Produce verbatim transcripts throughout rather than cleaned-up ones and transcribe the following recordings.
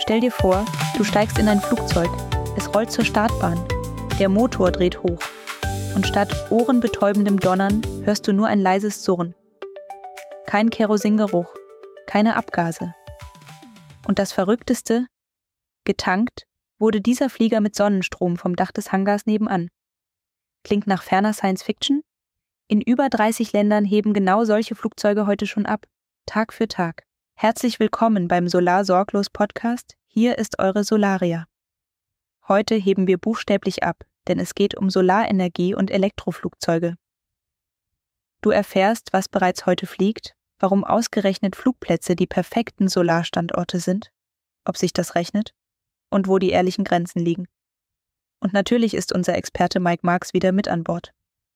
Stell dir vor, du steigst in ein Flugzeug. Es rollt zur Startbahn. Der Motor dreht hoch. Und statt ohrenbetäubendem Donnern hörst du nur ein leises Surren. Kein Kerosingeruch, keine Abgase. Und das Verrückteste: getankt wurde dieser Flieger mit Sonnenstrom vom Dach des Hangars nebenan. Klingt nach ferner Science-Fiction? In über dreißig Ländern heben genau solche Flugzeuge heute schon ab, Tag für Tag. Herzlich willkommen beim Solar-Sorglos-Podcast. Hier ist eure Solaria. Heute heben wir buchstäblich ab, denn es geht um Solarenergie und Elektroflugzeuge. Du erfährst, was bereits heute fliegt, warum ausgerechnet Flugplätze die perfekten Solarstandorte sind, ob sich das rechnet und wo die ehrlichen Grenzen liegen. Und natürlich ist unser Experte Mike Marks wieder mit an Bord.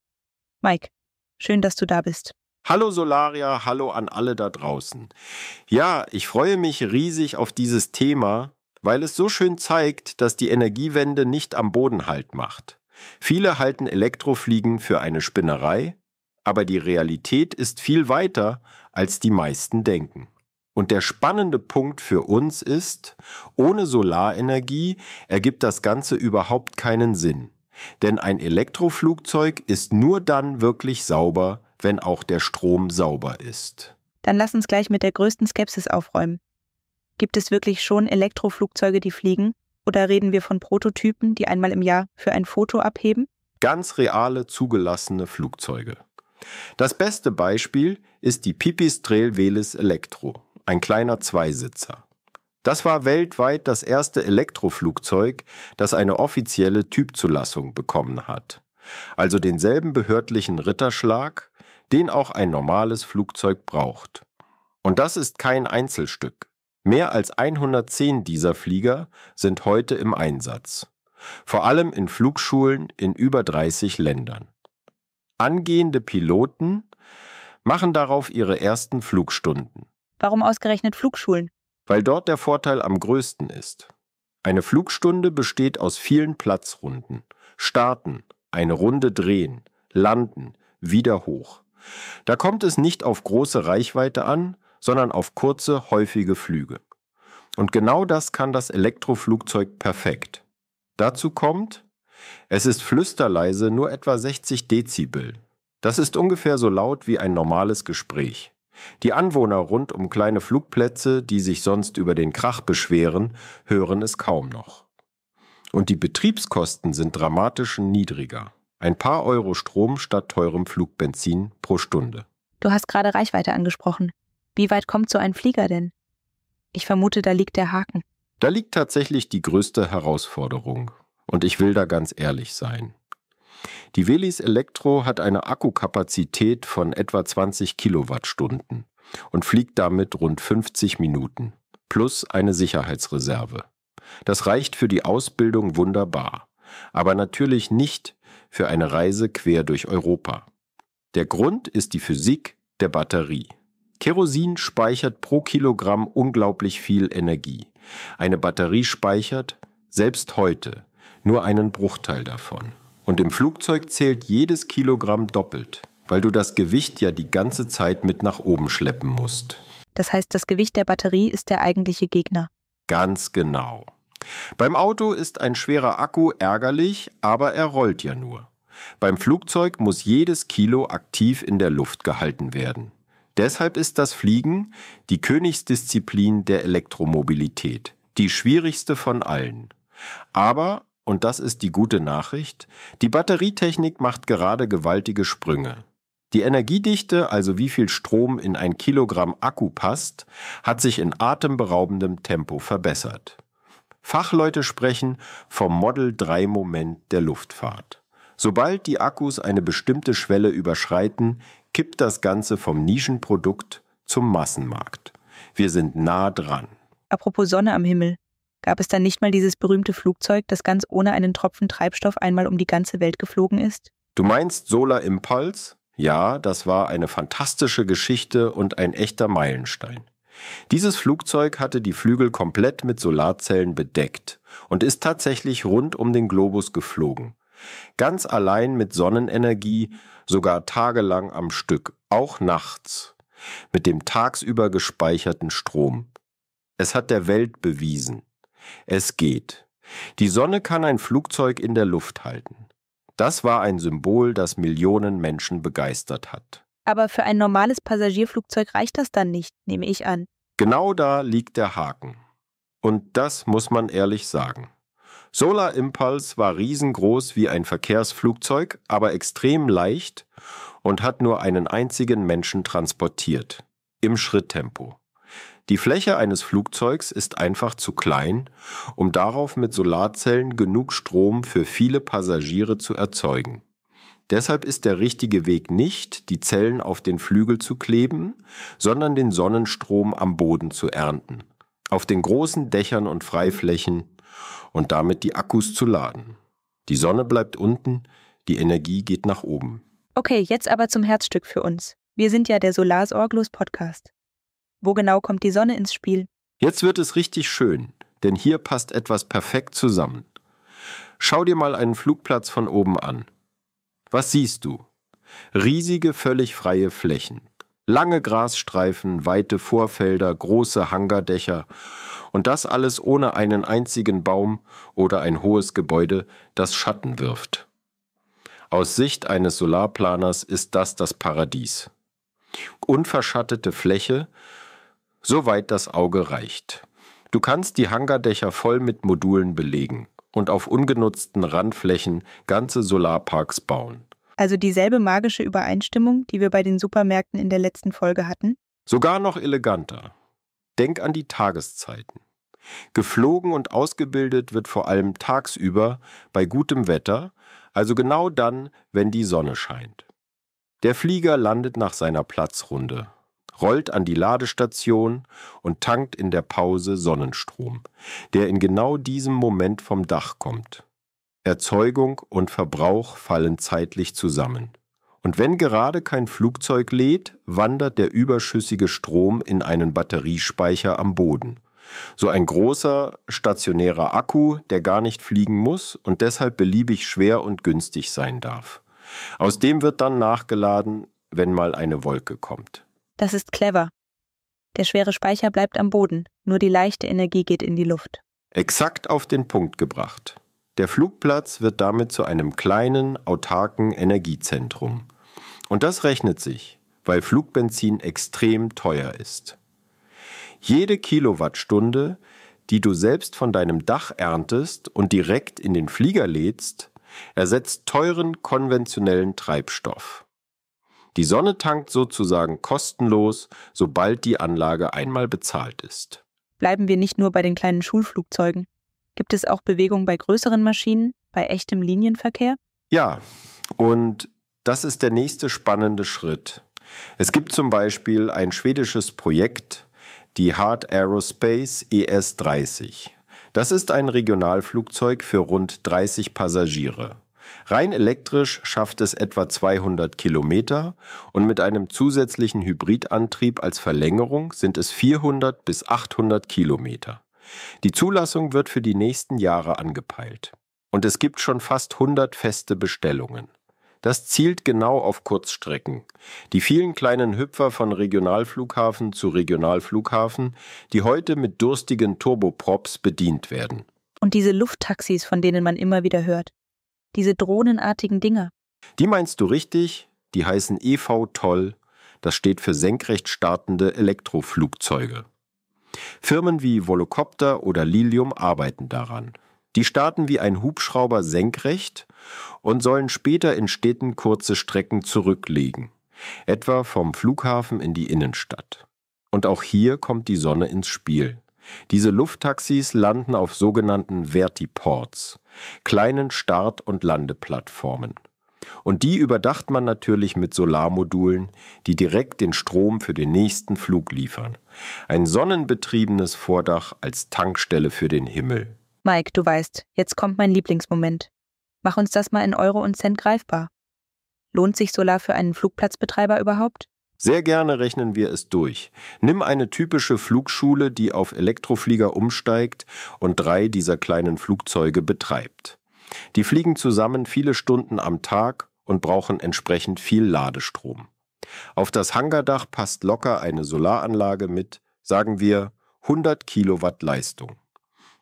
Mike, schön, dass du da bist. Hallo Solaria, hallo an alle da draußen. Ja, ich freue mich riesig auf dieses Thema, weil es so schön zeigt, dass die Energiewende nicht am Boden Halt macht. Viele halten Elektrofliegen für eine Spinnerei, aber die Realität ist viel weiter, als die meisten denken. Und der spannende Punkt für uns ist, ohne Solarenergie ergibt das Ganze überhaupt keinen Sinn. Denn ein Elektroflugzeug ist nur dann wirklich sauber, wenn auch der Strom sauber ist. Dann lass uns gleich mit der größten Skepsis aufräumen. Gibt es wirklich schon Elektroflugzeuge, die fliegen? Oder reden wir von Prototypen, die einmal im Jahr für ein Foto abheben? Ganz reale, zugelassene Flugzeuge. Das beste Beispiel ist die Pipistrel Velis Electro, ein kleiner Zweisitzer. Das war weltweit das erste Elektroflugzeug, das eine offizielle Typzulassung bekommen hat. Also denselben behördlichen Ritterschlag, den auch ein normales Flugzeug braucht. Und das ist kein Einzelstück. Mehr als hundertzehn dieser Flieger sind heute im Einsatz. Vor allem in Flugschulen in über dreißig Ländern. Angehende Piloten machen darauf ihre ersten Flugstunden. Warum ausgerechnet Flugschulen? Weil dort der Vorteil am größten ist. Eine Flugstunde besteht aus vielen Platzrunden. Starten, eine Runde drehen, landen, wieder hoch. Da kommt es nicht auf große Reichweite an, sondern auf kurze, häufige Flüge. Und genau das kann das Elektroflugzeug perfekt. Dazu kommt, es ist flüsterleise, nur etwa sechzig Dezibel. Das ist ungefähr so laut wie ein normales Gespräch. Die Anwohner rund um kleine Flugplätze, die sich sonst über den Krach beschweren, hören es kaum noch. Und die Betriebskosten sind dramatisch niedriger. Ein paar Euro Strom statt teurem Flugbenzin pro Stunde. Du hast gerade Reichweite angesprochen. Wie weit kommt so ein Flieger denn? Ich vermute, da liegt der Haken. Da liegt tatsächlich die größte Herausforderung. Und ich will da ganz ehrlich sein. Die Velis Electro hat eine Akkukapazität von etwa zwanzig Kilowattstunden und fliegt damit rund fünfzig Minuten, plus eine Sicherheitsreserve. Das reicht für die Ausbildung wunderbar, aber natürlich nicht für eine Reise quer durch Europa. Der Grund ist die Physik der Batterie. Kerosin speichert pro Kilogramm unglaublich viel Energie. Eine Batterie speichert, selbst heute, nur einen Bruchteil davon. Und im Flugzeug zählt jedes Kilogramm doppelt, weil du das Gewicht ja die ganze Zeit mit nach oben schleppen musst. Das heißt, das Gewicht der Batterie ist der eigentliche Gegner. Ganz genau. Beim Auto ist ein schwerer Akku ärgerlich, aber er rollt ja nur. Beim Flugzeug muss jedes Kilo aktiv in der Luft gehalten werden. Deshalb ist das Fliegen die Königsdisziplin der Elektromobilität, die schwierigste von allen. Aber, und das ist die gute Nachricht, die Batterietechnik macht gerade gewaltige Sprünge. Die Energiedichte, also wie viel Strom in ein Kilogramm Akku passt, hat sich in atemberaubendem Tempo verbessert. Fachleute sprechen vom Model drei Moment der Luftfahrt. Sobald die Akkus eine bestimmte Schwelle überschreiten, kippt das Ganze vom Nischenprodukt zum Massenmarkt. Wir sind nah dran. Apropos Sonne am Himmel. Gab es dann nicht mal dieses berühmte Flugzeug, das ganz ohne einen Tropfen Treibstoff einmal um die ganze Welt geflogen ist? Du meinst Solar Impulse? Ja, das war eine fantastische Geschichte und ein echter Meilenstein. Dieses Flugzeug hatte die Flügel komplett mit Solarzellen bedeckt und ist tatsächlich rund um den Globus geflogen. Ganz allein mit Sonnenenergie, sogar tagelang am Stück, auch nachts, mit dem tagsüber gespeicherten Strom. Es hat der Welt bewiesen, Es geht. Die Sonne kann ein Flugzeug in der Luft halten. Das war ein Symbol, das Millionen Menschen begeistert hat. Aber für ein normales Passagierflugzeug reicht das dann nicht, nehme ich an. Genau da liegt der Haken. Und das muss man ehrlich sagen. Solar Impulse war riesengroß wie ein Verkehrsflugzeug, aber extrem leicht und hat nur einen einzigen Menschen transportiert. Im Schritttempo. Die Fläche eines Flugzeugs ist einfach zu klein, um darauf mit Solarzellen genug Strom für viele Passagiere zu erzeugen. Deshalb ist der richtige Weg nicht, die Zellen auf den Flügel zu kleben, sondern den Sonnenstrom am Boden zu ernten, auf den großen Dächern und Freiflächen und damit die Akkus zu laden. Die Sonne bleibt unten, die Energie geht nach oben. Okay, jetzt aber zum Herzstück für uns. Wir sind ja der Solar-Sorglos-Podcast. Wo genau kommt die Sonne ins Spiel? Jetzt wird es richtig schön, denn hier passt etwas perfekt zusammen. Schau dir mal einen Flugplatz von oben an. Was siehst du? Riesige, völlig freie Flächen. Lange Grasstreifen, weite Vorfelder, große Hangardächer und das alles ohne einen einzigen Baum oder ein hohes Gebäude, das Schatten wirft. Aus Sicht eines Solarplaners ist das das Paradies. Unverschattete Fläche, soweit das Auge reicht. Du kannst die Hangardächer voll mit Modulen belegen und auf ungenutzten Randflächen ganze Solarparks bauen. Also dieselbe magische Übereinstimmung, die wir bei den Supermärkten in der letzten Folge hatten? Sogar noch eleganter. Denk an die Tageszeiten. Geflogen und ausgebildet wird vor allem tagsüber bei gutem Wetter, also genau dann, wenn die Sonne scheint. Der Flieger landet nach seiner Platzrunde, rollt an die Ladestation und tankt in der Pause Sonnenstrom, der in genau diesem Moment vom Dach kommt. Erzeugung und Verbrauch fallen zeitlich zusammen. Und wenn gerade kein Flugzeug lädt, wandert der überschüssige Strom in einen Batteriespeicher am Boden. So ein großer, stationärer Akku, der gar nicht fliegen muss und deshalb beliebig schwer und günstig sein darf. Aus dem wird dann nachgeladen, wenn mal eine Wolke kommt. Das ist clever. Der schwere Speicher bleibt am Boden, nur die leichte Energie geht in die Luft. Exakt auf den Punkt gebracht. Der Flugplatz wird damit zu einem kleinen, autarken Energiezentrum. Und das rechnet sich, weil Flugbenzin extrem teuer ist. Jede Kilowattstunde, die du selbst von deinem Dach erntest und direkt in den Flieger lädst, ersetzt teuren konventionellen Treibstoff. Die Sonne tankt sozusagen kostenlos, sobald die Anlage einmal bezahlt ist. Bleiben wir nicht nur bei den kleinen Schulflugzeugen. Gibt es auch Bewegung bei größeren Maschinen, bei echtem Linienverkehr? Ja, und das ist der nächste spannende Schritt. Es gibt zum Beispiel ein schwedisches Projekt, die Heart Aerospace E S dreißig. Das ist ein Regionalflugzeug für rund dreißig Passagiere. Rein elektrisch schafft es etwa zweihundert Kilometer und mit einem zusätzlichen Hybridantrieb als Verlängerung sind es vierhundert bis achthundert Kilometer. Die Zulassung wird für die nächsten Jahre angepeilt. Und es gibt schon fast hundert feste Bestellungen. Das zielt genau auf Kurzstrecken. Die vielen kleinen Hüpfer von Regionalflughafen zu Regionalflughafen, die heute mit durstigen Turboprops bedient werden. Und diese Lufttaxis, von denen man immer wieder hört. Diese drohnenartigen Dinger. Die meinst du richtig, die heißen E V-Toll. Das steht für senkrecht startende Elektroflugzeuge. Firmen wie Volocopter oder Lilium arbeiten daran. Die starten wie ein Hubschrauber senkrecht und sollen später in Städten kurze Strecken zurücklegen, etwa vom Flughafen in die Innenstadt. Und auch hier kommt die Sonne ins Spiel. Diese Lufttaxis landen auf sogenannten Vertiports, kleinen Start- und Landeplattformen. Und die überdacht man natürlich mit Solarmodulen, die direkt den Strom für den nächsten Flug liefern. Ein sonnenbetriebenes Vordach als Tankstelle für den Himmel. Mike, du weißt, jetzt kommt mein Lieblingsmoment. Mach uns das mal in Euro und Cent greifbar. Lohnt sich Solar für einen Flugplatzbetreiber überhaupt? Sehr gerne rechnen wir es durch. Nimm eine typische Flugschule, die auf Elektroflieger umsteigt und drei dieser kleinen Flugzeuge betreibt. Die fliegen zusammen viele Stunden am Tag und brauchen entsprechend viel Ladestrom. Auf das Hangardach passt locker eine Solaranlage mit, sagen wir, hundert Kilowatt Leistung.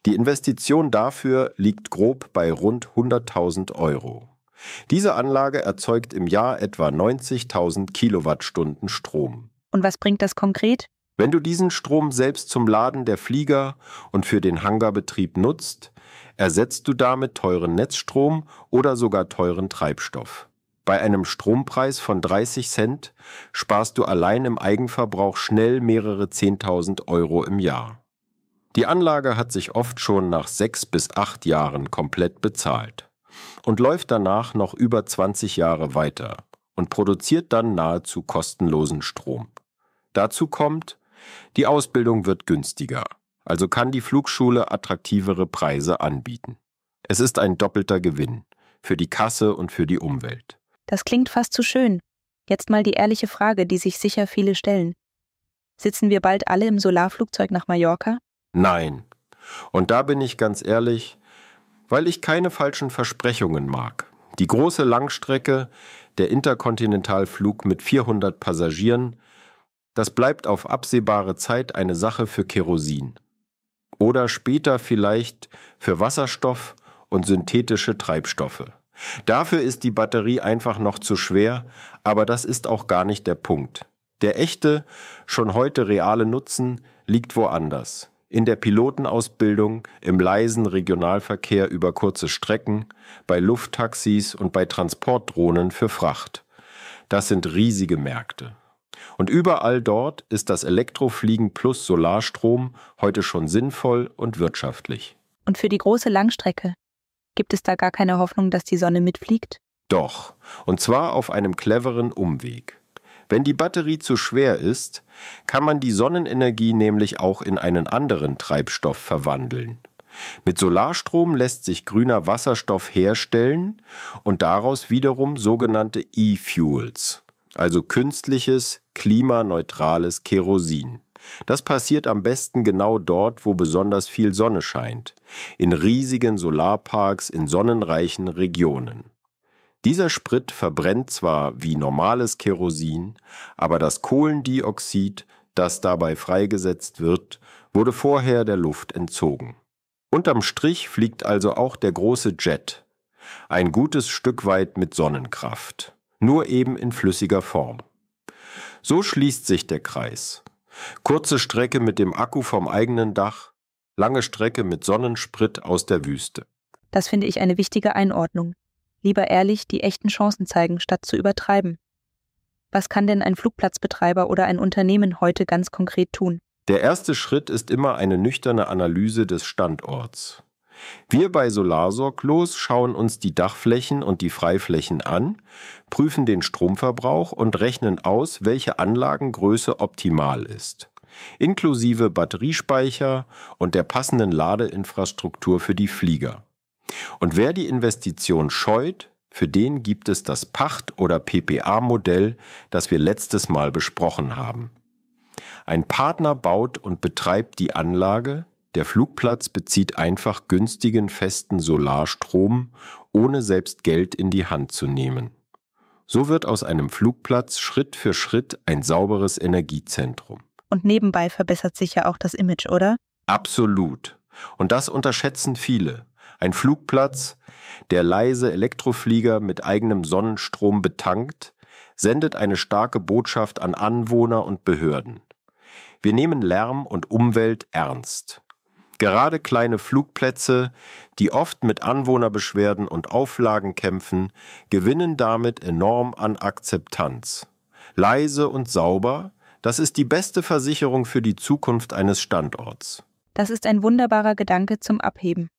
Die Investition dafür liegt grob bei rund hunderttausend Euro. Diese Anlage erzeugt im Jahr etwa neunzigtausend Kilowattstunden Strom. Und was bringt das konkret? Wenn du diesen Strom selbst zum Laden der Flieger und für den Hangarbetrieb nutzt, ersetzt du damit teuren Netzstrom oder sogar teuren Treibstoff. Bei einem Strompreis von dreißig Cent sparst du allein im Eigenverbrauch schnell mehrere zehntausend Euro im Jahr. Die Anlage hat sich oft schon nach sechs bis acht Jahren komplett bezahlt und läuft danach noch über zwanzig Jahre weiter und produziert dann nahezu kostenlosen Strom. Dazu kommt, die Ausbildung wird günstiger, also kann die Flugschule attraktivere Preise anbieten. Es ist ein doppelter Gewinn für die Kasse und für die Umwelt. Das klingt fast zu schön. Jetzt mal die ehrliche Frage, die sich sicher viele stellen. Sitzen wir bald alle im Solarflugzeug nach Mallorca? Nein. Und da bin ich ganz ehrlich, weil ich keine falschen Versprechungen mag. Die große Langstrecke, der Interkontinentalflug mit vierhundert Passagieren, das bleibt auf absehbare Zeit eine Sache für Kerosin. Oder später vielleicht für Wasserstoff und synthetische Treibstoffe. Dafür ist die Batterie einfach noch zu schwer, aber das ist auch gar nicht der Punkt. Der echte, schon heute reale Nutzen liegt woanders. In der Pilotenausbildung, im leisen Regionalverkehr über kurze Strecken, bei Lufttaxis und bei Transportdrohnen für Fracht. Das sind riesige Märkte. Und überall dort ist das Elektrofliegen plus Solarstrom heute schon sinnvoll und wirtschaftlich. Und für die große Langstrecke? Gibt es da gar keine Hoffnung, dass die Sonne mitfliegt? Doch, und zwar auf einem cleveren Umweg. Wenn die Batterie zu schwer ist, kann man die Sonnenenergie nämlich auch in einen anderen Treibstoff verwandeln. Mit Solarstrom lässt sich grüner Wasserstoff herstellen und daraus wiederum sogenannte E-Fuels, also künstliches, klimaneutrales Kerosin. Das passiert am besten genau dort, wo besonders viel Sonne scheint, in riesigen Solarparks in sonnenreichen Regionen. Dieser Sprit verbrennt zwar wie normales Kerosin, aber das Kohlendioxid, das dabei freigesetzt wird, wurde vorher der Luft entzogen. Unterm Strich fliegt also auch der große Jet, ein gutes Stück weit mit Sonnenkraft, nur eben in flüssiger Form. So schließt sich der Kreis. Kurze Strecke mit dem Akku vom eigenen Dach, lange Strecke mit Sonnensprit aus der Wüste. Das finde ich eine wichtige Einordnung. Lieber ehrlich die echten Chancen zeigen, statt zu übertreiben. Was kann denn ein Flugplatzbetreiber oder ein Unternehmen heute ganz konkret tun? Der erste Schritt ist immer eine nüchterne Analyse des Standorts. Wir bei Solarsorglos schauen uns die Dachflächen und die Freiflächen an, prüfen den Stromverbrauch und rechnen aus, welche Anlagengröße optimal ist, inklusive Batteriespeicher und der passenden Ladeinfrastruktur für die Flieger. Und wer die Investition scheut, für den gibt es das Pacht- oder P P A-Modell, das wir letztes Mal besprochen haben. Ein Partner baut und betreibt die Anlage, der Flugplatz bezieht einfach günstigen festen Solarstrom, ohne selbst Geld in die Hand zu nehmen. So wird aus einem Flugplatz Schritt für Schritt ein sauberes Energiezentrum. Und nebenbei verbessert sich ja auch das Image, oder? Absolut. Und das unterschätzen viele. Ein Flugplatz, der leise Elektroflieger mit eigenem Sonnenstrom betankt, sendet eine starke Botschaft an Anwohner und Behörden. Wir nehmen Lärm und Umwelt ernst. Gerade kleine Flugplätze, die oft mit Anwohnerbeschwerden und Auflagen kämpfen, gewinnen damit enorm an Akzeptanz. Leise und sauber, das ist die beste Versicherung für die Zukunft eines Standorts. Das ist ein wunderbarer Gedanke zum Abheben.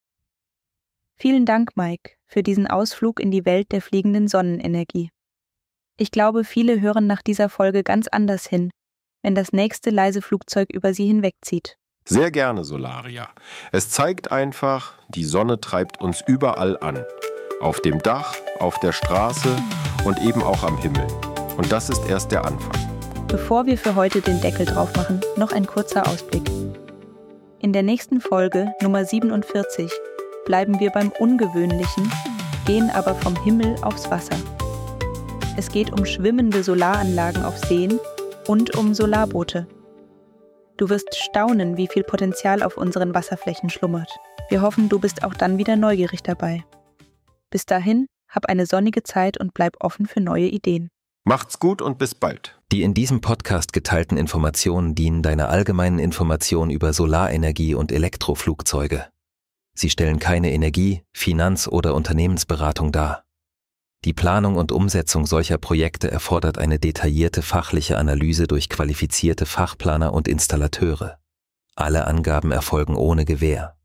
Vielen Dank, Mike, für diesen Ausflug in die Welt der fliegenden Sonnenenergie. Ich glaube, viele hören nach dieser Folge ganz anders hin, wenn das nächste leise Flugzeug über sie hinwegzieht. Sehr gerne, Solaria. Es zeigt einfach, die Sonne treibt uns überall an. Auf dem Dach, auf der Straße und eben auch am Himmel. Und das ist erst der Anfang. Bevor wir für heute den Deckel drauf machen, noch ein kurzer Ausblick. In der nächsten Folge, Nummer siebenundvierzig, bleiben wir beim Ungewöhnlichen, gehen aber vom Himmel aufs Wasser. Es geht um schwimmende Solaranlagen auf Seen und um Solarboote. Du wirst staunen, wie viel Potenzial auf unseren Wasserflächen schlummert. Wir hoffen, du bist auch dann wieder neugierig dabei. Bis dahin, hab eine sonnige Zeit und bleib offen für neue Ideen. Macht's gut und bis bald. Die in diesem Podcast geteilten Informationen dienen deiner allgemeinen Information über Solarenergie und Elektroflugzeuge. Sie stellen keine Energie-, Finanz- oder Unternehmensberatung dar. Die Planung und Umsetzung solcher Projekte erfordert eine detaillierte fachliche Analyse durch qualifizierte Fachplaner und Installateure. Alle Angaben erfolgen ohne Gewähr.